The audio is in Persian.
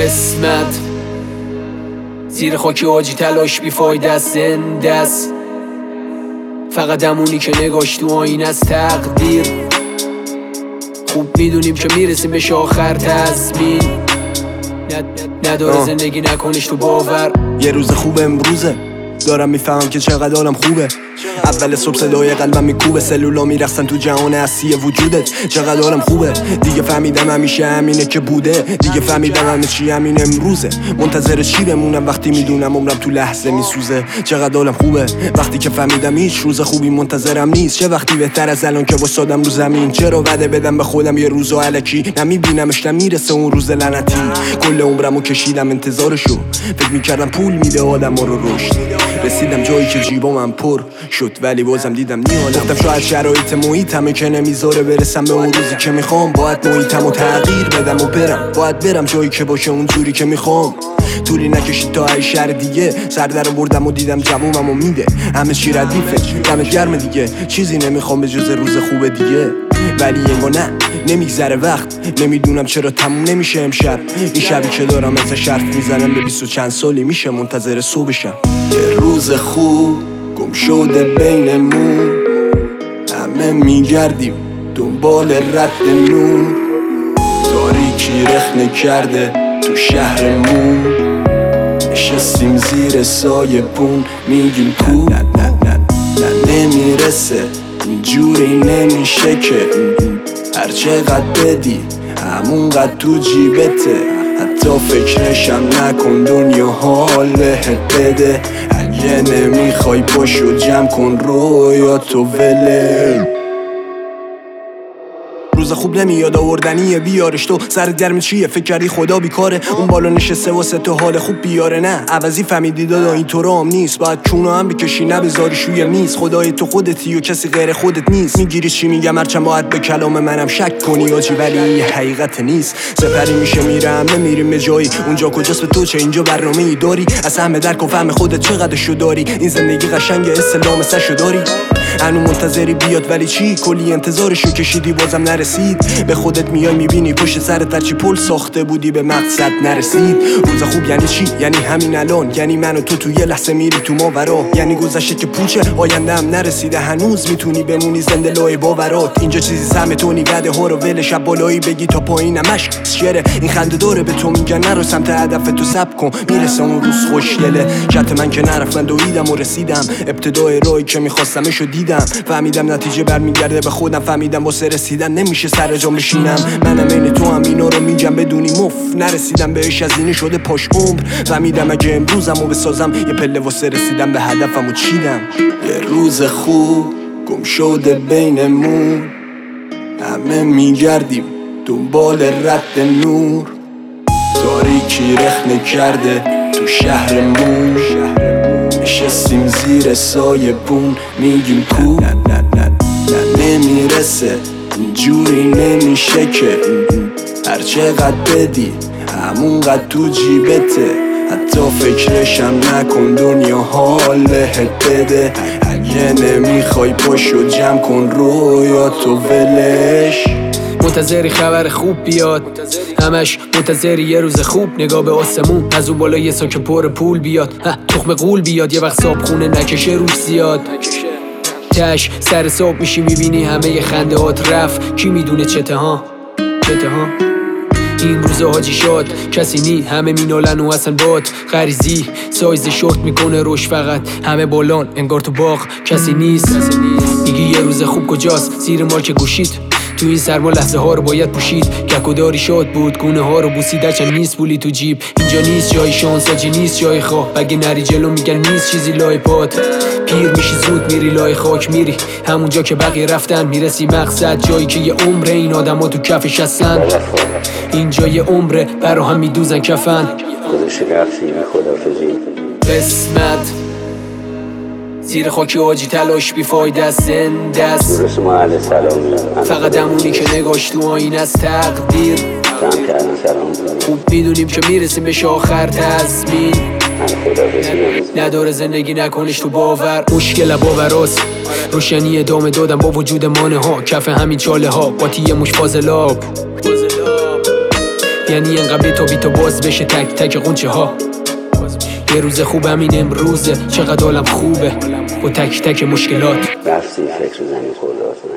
قسمت زیر خاکی آجی تلاش بیفایده است، زنده است فقط همونی که نگاش تو آینه است. تقدیر خوب میدونیم که میرسیم بهش آخر تضمین نداره زندگی نکنش تو باور. یه روز خوب امروزه، دارم میفهمم که چقدر حالم خوبه. اول صبح صدای قلبم میکوبه، سلولا میرقصن تو جهان هستی وجودت. چقدر حالم خوبه، دیگه فهمیدم همیشه همینه که بوده. دیگه فهمیدم همه چی همین امروزه. منتظر چی بمونم وقتی میدونم عمرم تو لحظه میسوزه. چقدر حالم خوبه وقتی که فهمیدم هیچ روز خوبی منتظرم نیست. چه وقتی بهتر از الان که واسادم رو زمین. چرا وعده بدم به خودم یه روزو الکی نمیبینمش نمیرسه اون روز لعنتی. کل عمرمو کشیدم انتظارشو، فکر میکردم پول میده آدم‌ها رو رشد. رسیدم جایی که جیبام پر شد ولی بازم دیدم نیالم. گفتم شاید شرایط محیطمه که نمیذاره برسم به اون روزی که میخوام. باید محیطمو تغییر بدم و برم، باید برم جایی که باشه اون جوری که میخوام. طولی نکشید تا ای شهر دیگه، سر در بردم و دیدم جوونمو میده. همه چی ردیفه دمت گرمه دیگه، چیزی نمیخوام به جز روز خوب دیگه. ولی انگار نه نمیگذره وقت، نمیدونم چرا تموم نمیشه امشب. این شبی که دارم ازش حرف میزنم به 20 و چند سالی میشه منتظر صبحشم. یه روز خوب گم شده بینمون، همه میگردیم دنبال رد نور. تاریکی رخنه کرده تو شهرمون، نشستیم زیر سایه بون میگیم کو. نه نمیرسه اینجوری نمیشه که هر چقدر بدی همونقدر تو جیبته. حتی فکرشم نکن دنیا حال بهت بده. اگه نمیخوای پاشو جمع کن رویاتو وله. روز خوب نمیاد آوردنیه بیارش تو. سر گرم چیه فکر کردی خدا بیکاره؟ اون بالا نشسته واسه تو حال خوب بیاره. نه عوضی فهمیدی دادا این تو رام نیست. باید چونو هم بکشی نبذاری شوی میز. خدای تو خودتی و کسی غیر خودت نیست. میگیری چی میگم هرچند باید به کلام منم شک کنی آجی، ولی حقیقت نیست. سپری میشه میرم نمیریم به جایی. اونجا کجاست به تو چه اینجا برنامه ای داری؟ از همه درک و فهم خودت چقدرشو داری؟ این زندگی قشنگه استلام سشو داری؟ هنو منتظری بیاد ولی چی؟ کلی انتظارشو کشیدی بازم نرسید. به خودت میای میبینی پشت سرت هرچی پل ساخته بودی به مقصد نرسید. روز خوب یعنی چی؟ یعنی همین الان. یعنی من و تو یه لحظه میری تو ماورا. یعنی گذشته که پوچه آینده هم نرسیده هنوز میتونی بمونی زنده لای باورات. اینجا چیزی سهم تونی وعده ها رو ول شب بالایی بگی تا پایینمش شعره. این خنده داره به تو میگن نرو سمت هدف تو سب کن میرسه اون روز خوشگله. شط من که نرفتم دویدم و رسیدم. ابتدای راهی که میخواستمشو دیدم. فهمیدم نتیجه برمیگرده به خودم. فهمیدم واسه رسیدن نمیشه سر جام بشینم. منم عین تو هم اینا رو میگم بدونی مف نرسیدم بهش از اینه شده پاش عمر. فهمیدم اگه امروزمو بسازم یه پله واسه رسیدم به هدفمو چیدم. یه روز خوب گم شده بینمون، همه میگردیم دنبال رد نور. تاریکی رخنه کرده تو شهرمون، نشستیم زیر سایه بون میگیم کو. نه نمیرسه اینجوری نمیشه که هر چقدر بدی همونقدر تو جیبته. حتی فکرشم نکن دنیا حال بهت بده. اگه نمیخوای پاشو جمع کن رویاتو ولش. منتظری خبر خوب بیاد، همش منتظری یه روز خوب. نگاه به آسمون از اون بالا یه ساک پر پول بیاد. تخم قول بیاد یه وقت صاحب خونه نکشه روش زیاد. تش سر صبح میشی میبینی همه خنده هات رفت. کی میدونه چته ها این روزا حاجی شاد کسی نی. همه مینالن و اصلا باد غریزی سایز شورت میکنه روش. فقط همه بالان انگار تو باغ کسی نیست. میگی یه روز خوب کجاست؟ زیر مارک گوشید تو این سرما لحظه ها رو باید پوشید. گکوداری شاد بود گونه ها رو بوسید. هرچند نیست پولی تو جیب اینجا نیست جای شانس آجی نیست جای خواه. بگه نری جلو میگن نیست چیزی لای پات. پیر میشی زود میری لای خاک میری همونجا که بقیه رفتن. میرسی مقصد جایی که یه عمره این آدم ها تو کفش هستن. اینجا یه عمره برا هم میدوزن کفن. قسمت زیر خاکی آجی تلاش بیفایده است، زنده است فقط همونی که نگاش تو آینه است. تقدیر خوب میدونیم که میرسیم بهش آخر تضمین نداره زندگی نکنش تو باور. مشکل باوراست روشنی ادامه دادم با وجود مانه ها. کف همین چاله ها باتی یه مش فاضلاب. یعنی انقدر بی تو باز بشه تک تک قنچه ها. یه روز خوب همین امروزه، چقدر حالم خوبه با تک تک مشکلات. رفتی فکر زمین خورده